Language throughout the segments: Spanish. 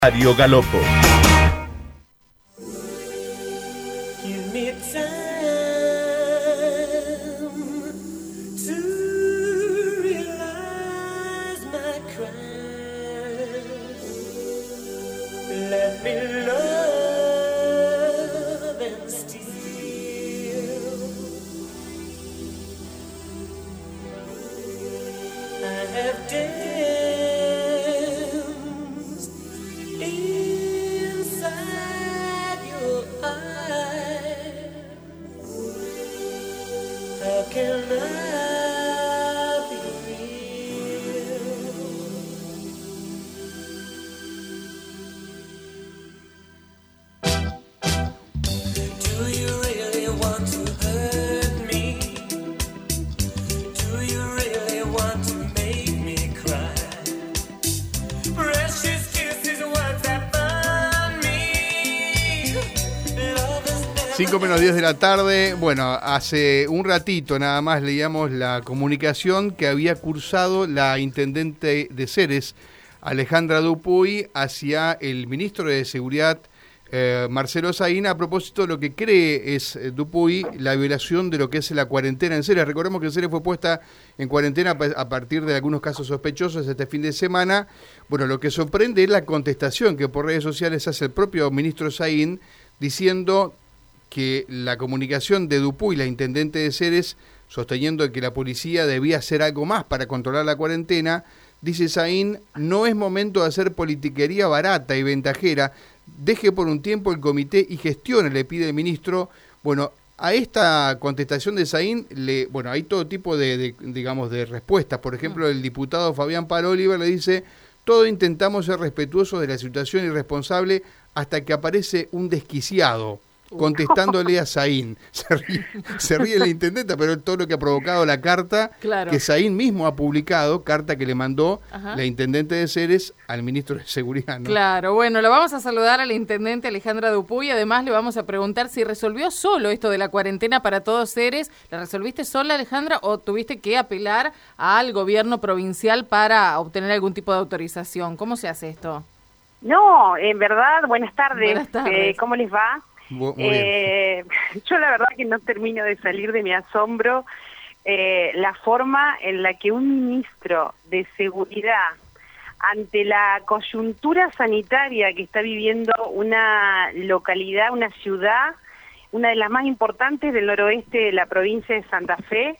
Mario Galopo. Menos 10 de la tarde. Bueno, hace un ratito nada más leíamos la comunicación que había cursado la intendente de Ceres, Alejandra Dupuy, hacia el ministro de Seguridad, Marcelo Saín, a propósito de lo que cree es Dupuy la violación de lo que es la cuarentena en Ceres. Recordemos que Ceres fue puesta en cuarentena a partir de algunos casos sospechosos este fin de semana. Bueno, lo que sorprende es la contestación que por redes sociales hace el propio ministro Saín, diciendo que la comunicación de Dupuy, la intendente de Ceres, sosteniendo que la policía debía hacer algo más para controlar la cuarentena, dice Saín, no es momento de hacer politiquería barata y ventajera, deje por un tiempo el comité y gestione, le pide el ministro. Bueno, a esta contestación de Saín, hay todo tipo de respuestas. Por ejemplo, el diputado Fabián Paroliver le dice, todo intentamos ser respetuosos de la situación irresponsable hasta que aparece un desquiciado contestándole a Saín. Se ríe la intendenta, pero todo lo que ha provocado la carta, claro, que Saín mismo ha publicado, carta que le mandó la intendente de Ceres al ministro de Seguridad, ¿no? Claro, bueno, lo vamos a saludar a la intendente Alejandra Dupuy, además le vamos a preguntar si resolvió solo esto de la cuarentena para todos Ceres. ¿La resolviste sola, Alejandra, o tuviste que apelar al gobierno provincial para obtener algún tipo de autorización? ¿Cómo se hace esto? No, en verdad, buenas tardes. Buenas tardes. ¿Cómo les va? Yo la verdad que no termino de salir de mi asombro la forma en la que un ministro de Seguridad, ante la coyuntura sanitaria que está viviendo una localidad, una ciudad, una de las más importantes del noroeste de la provincia de Santa Fe,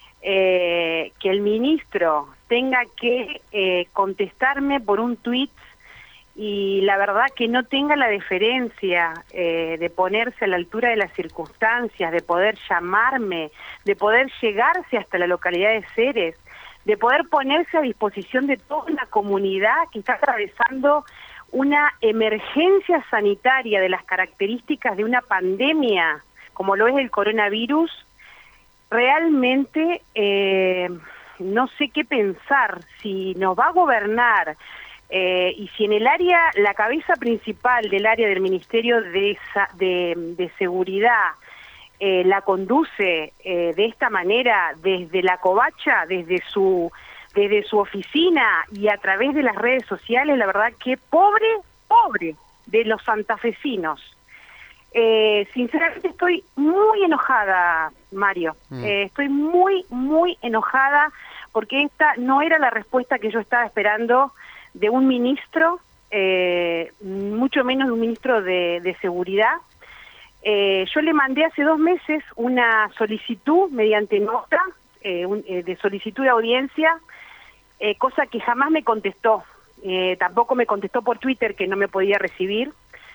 que el ministro tenga que contestarme por un tuit y la verdad que no tenga la deferencia de ponerse a la altura de las circunstancias, de poder llamarme, de poder llegarse hasta la localidad de Ceres, de poder ponerse a disposición de toda una comunidad que está atravesando una emergencia sanitaria de las características de una pandemia, como lo es el coronavirus. Realmente no sé qué pensar, si nos va a gobernar y si en el área, la cabeza principal del área del Ministerio de Seguridad la conduce de esta manera desde la covacha, desde su oficina y a través de las redes sociales, la verdad que pobre de los santafesinos. Sinceramente estoy muy enojada, Mario. Estoy muy enojada porque esta no era la respuesta que yo estaba esperando de un ministro, mucho menos de un ministro de Seguridad. Yo le mandé hace 2 meses una solicitud mediante nota, de solicitud de audiencia, cosa que jamás me contestó. Tampoco me contestó por Twitter, que no me podía recibir.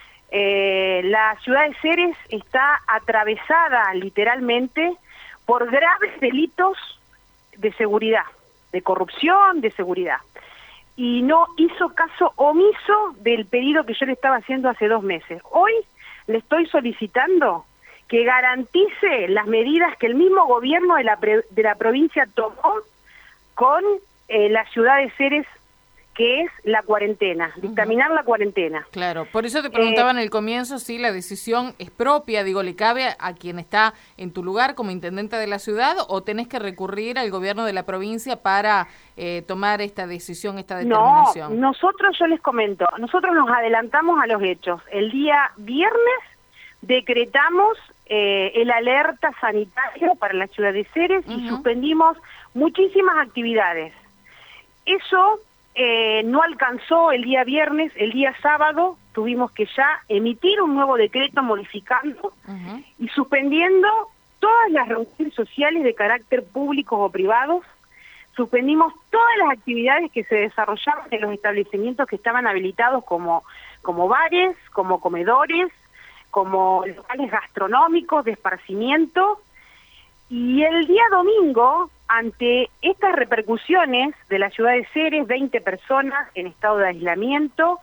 La ciudad de Ceres está atravesada literalmente por graves delitos de seguridad, de corrupción, de seguridad. Y no hizo caso omiso del pedido que yo le estaba haciendo hace 2 meses. Hoy le estoy solicitando que garantice las medidas que el mismo gobierno de la provincia tomó con la ciudad de Ceres, que es la cuarentena, dictaminar la cuarentena. Claro, por eso te preguntaba en el comienzo si la decisión es propia, digo, ¿le cabe a quien está en tu lugar como intendente de la ciudad o tenés que recurrir al gobierno de la provincia para tomar esta decisión, esta determinación? No, yo les comento, nosotros nos adelantamos a los hechos. El día viernes decretamos el alerta sanitario para la ciudad de Ceres y suspendimos muchísimas actividades. Eso no alcanzó el día viernes, el día sábado tuvimos que ya emitir un nuevo decreto modificando y suspendiendo todas las reuniones sociales de carácter público o privados, suspendimos todas las actividades que se desarrollaban en los establecimientos que estaban habilitados como bares, como comedores, como locales gastronómicos de esparcimiento. Y el día domingo, ante estas repercusiones de la ciudad de Ceres, 20 personas en estado de aislamiento,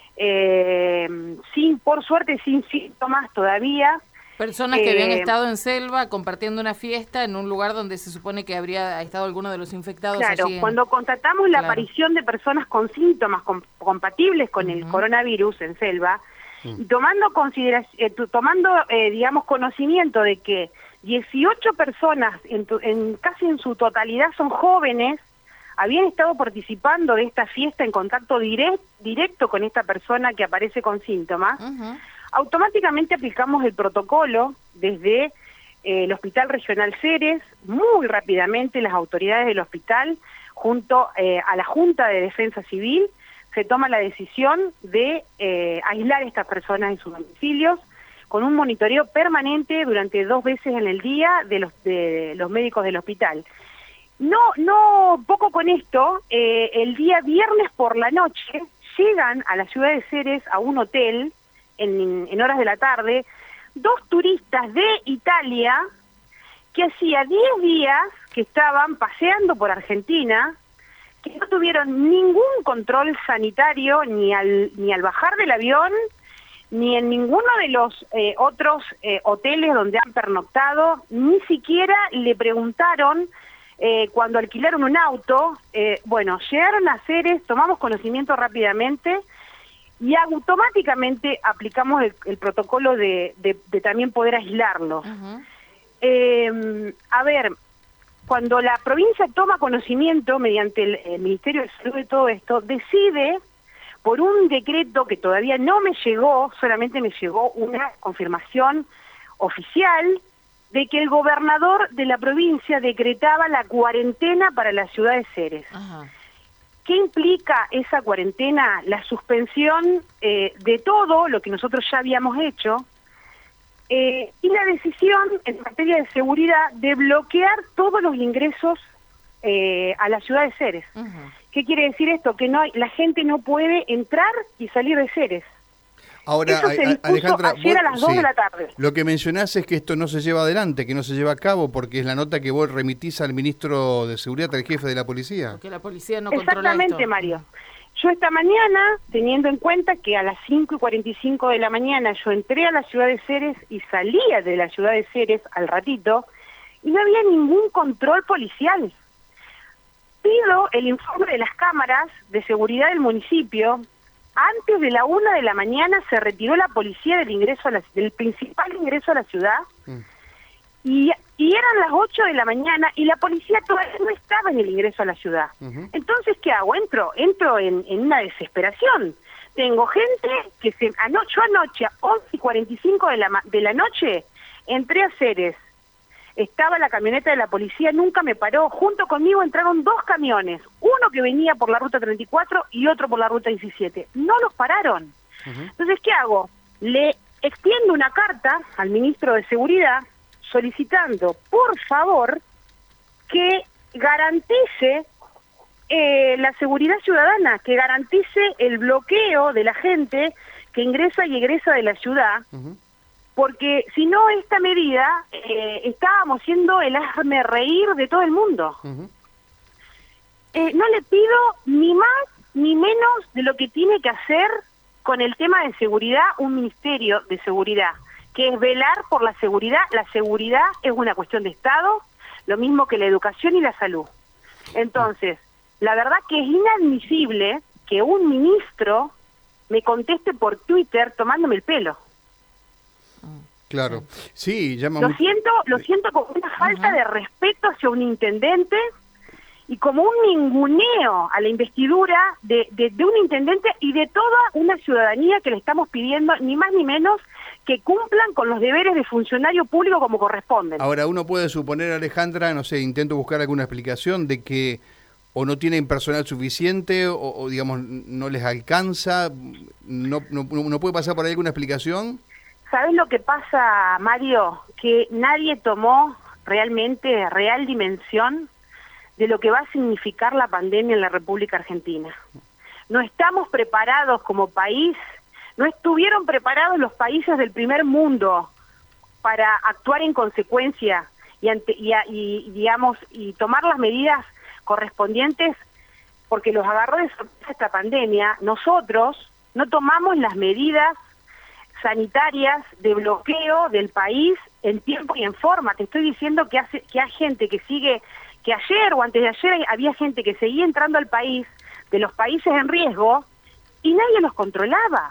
por suerte sin síntomas todavía. Personas que habían estado en Selva compartiendo una fiesta en un lugar donde se supone que habría estado alguno de los infectados. Claro, cuando constatamos la aparición de personas con síntomas compatibles con el coronavirus en Selva, y tomando digamos, conocimiento de que 18 personas, casi en su totalidad son jóvenes, habían estado participando de esta fiesta en contacto directo con esta persona que aparece con síntomas, automáticamente aplicamos el protocolo desde el Hospital Regional Ceres. Muy rápidamente las autoridades del hospital, junto a la Junta de Defensa Civil, se toma la decisión de aislar a estas personas en sus domicilios, con un monitoreo permanente durante 2 veces en el día de los médicos del hospital. Poco con esto, el día viernes por la noche llegan a la ciudad de Ceres a un hotel en horas de la tarde 2 turistas de Italia que hacía 10 días que estaban paseando por Argentina, que no tuvieron ningún control sanitario ni al bajar del avión, ni en ninguno de los otros hoteles donde han pernoctado, ni siquiera le preguntaron cuando alquilaron un auto. Llegaron a Ceres, tomamos conocimiento rápidamente y automáticamente aplicamos el protocolo de también poder aislarlos. Cuando la provincia toma conocimiento mediante el Ministerio de Salud de todo esto, decide, por un decreto que todavía no me llegó, solamente me llegó una confirmación oficial, de que el gobernador de la provincia decretaba la cuarentena para la ciudad de Ceres. ¿Qué implica esa cuarentena? La suspensión de todo lo que nosotros ya habíamos hecho, y la decisión en materia de seguridad de bloquear todos los ingresos a la ciudad de Ceres. ¿Qué quiere decir esto? Que la gente no puede entrar y salir de Ceres. Ahora, eso se dispuso Alejandra, ayer a las 2 de la tarde. Lo que mencionás es que esto no se lleva adelante, que no se lleva a cabo, porque es la nota que vos remitís al ministro de Seguridad, al jefe de la policía. Porque la policía no controla esto. Exactamente, Mario. Yo esta mañana, teniendo en cuenta que a las 5:45 de la mañana yo entré a la ciudad de Ceres y salía de la ciudad de Ceres al ratito, y no había ningún control policial. Pido el informe de las cámaras de seguridad del municipio. Antes de la 1 de la mañana se retiró la policía del principal ingreso a la ciudad, y eran las 8 de la mañana y la policía todavía no estaba en el ingreso a la ciudad. Entonces, ¿qué hago? Entro en una desesperación. Tengo gente que yo anoche a 11:45 de la noche entré a Ceres. Estaba la camioneta de la policía, nunca me paró. Junto conmigo entraron 2 camiones, uno que venía por la ruta 34 y otro por la ruta 17. No los pararon. Entonces, ¿qué hago? Le extiendo una carta al ministro de Seguridad solicitando, por favor, que garantice la seguridad ciudadana, que garantice el bloqueo de la gente que ingresa y egresa de la ciudad, porque si no, esta medida estábamos siendo el hazme reír de todo el mundo. No le pido ni más ni menos de lo que tiene que hacer con el tema de seguridad un ministerio de seguridad, que es velar por la seguridad. La seguridad es una cuestión de Estado, lo mismo que la educación y la salud. Entonces, la verdad que es inadmisible que un ministro me conteste por Twitter tomándome el pelo. Claro, sí, llama lo siento como una falta de respeto hacia un intendente y como un ninguneo a la investidura de un intendente y de toda una ciudadanía que le estamos pidiendo, ni más ni menos, que cumplan con los deberes de funcionario público como corresponden. Ahora, uno puede suponer, Alejandra, no sé, intento buscar alguna explicación de que o no tienen personal suficiente o digamos, no les alcanza, no puede pasar por ahí alguna explicación. ¿Sabes lo que pasa, Mario? Que nadie tomó realmente real dimensión de lo que va a significar la pandemia en la República Argentina. No estamos preparados como país, no estuvieron preparados los países del primer mundo para actuar en consecuencia y tomar las medidas correspondientes, porque los agarró de sorpresa esta pandemia. Nosotros no tomamos las medidas sanitarias de bloqueo del país en tiempo y en forma. Te estoy diciendo que hay gente que sigue, que ayer o antes de ayer había gente que seguía entrando al país, de los países en riesgo, y nadie los controlaba.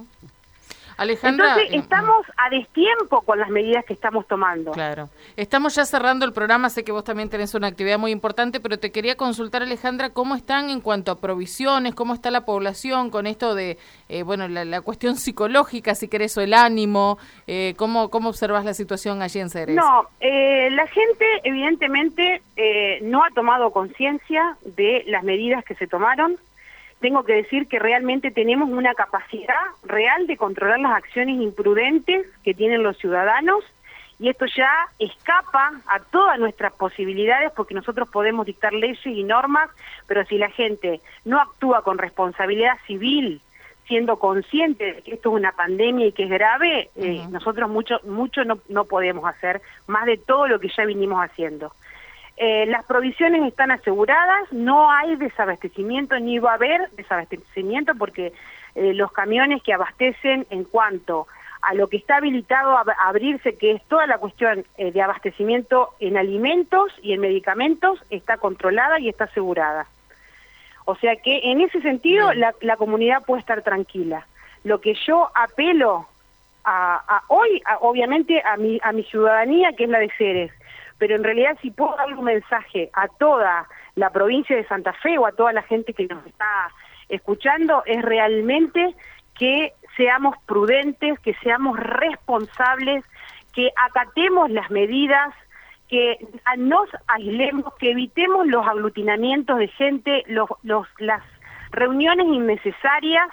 Alejandra, entonces estamos a destiempo con las medidas que estamos tomando. Claro. Estamos ya cerrando el programa, sé que vos también tenés una actividad muy importante, pero te quería consultar, Alejandra, ¿cómo están en cuanto a provisiones? ¿Cómo está la población con esto de, la cuestión psicológica, si querés, o el ánimo? ¿Cómo observás la situación allí en Ceres? No, la gente evidentemente no ha tomado conciencia de las medidas que se tomaron. Tengo que decir que realmente tenemos una capacidad real de controlar las acciones imprudentes que tienen los ciudadanos, y esto ya escapa a todas nuestras posibilidades, porque nosotros podemos dictar leyes y normas, pero si la gente no actúa con responsabilidad civil, siendo consciente de que esto es una pandemia y que es grave, nosotros mucho no podemos hacer más de todo lo que ya vinimos haciendo. Las provisiones están aseguradas, no hay desabastecimiento ni va a haber desabastecimiento, porque los camiones que abastecen en cuanto a lo que está habilitado a abrirse, que es toda la cuestión de abastecimiento en alimentos y en medicamentos, está controlada y está asegurada. O sea que en ese sentido la comunidad puede estar tranquila. Lo que yo apelo hoy, obviamente, a mi ciudadanía, que es la de Ceres, pero en realidad si puedo dar un mensaje a toda la provincia de Santa Fe o a toda la gente que nos está escuchando, es realmente que seamos prudentes, que seamos responsables, que acatemos las medidas, que nos aislemos, que evitemos los aglutinamientos de gente, las reuniones innecesarias,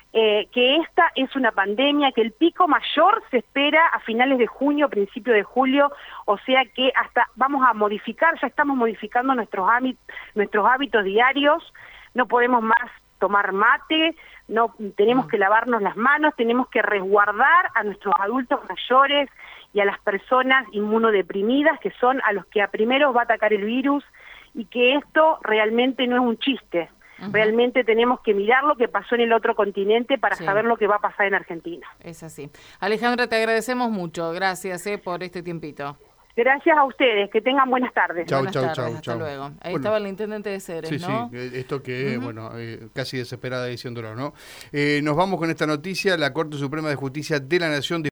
que esta es una pandemia, que el pico mayor se espera a finales de junio, principio de julio, o sea que hasta vamos a modificar, ya estamos modificando nuestros hábitos diarios, no podemos más tomar mate, no tenemos que lavarnos las manos, tenemos que resguardar a nuestros adultos mayores y a las personas inmunodeprimidas, que son a los que a primeros va a atacar el virus, y que esto realmente no es un chiste. Realmente tenemos que mirar lo que pasó en el otro continente para saber lo que va a pasar en Argentina. Es así. Alejandra, te agradecemos mucho. Gracias por este tiempito. Gracias a ustedes. Que tengan buenas tardes. Chau. Hasta luego. Ahí estaba el intendente de Ceres, ¿no? Sí, esto que, casi desesperada diciéndolo, ¿no? Nos vamos con esta noticia. La Corte Suprema de Justicia de la Nación